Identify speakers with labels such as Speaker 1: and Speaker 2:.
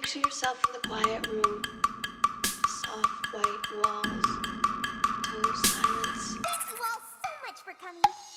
Speaker 1: Picture yourself in the quiet room, soft white walls, total silence.
Speaker 2: Thank you all so much for coming.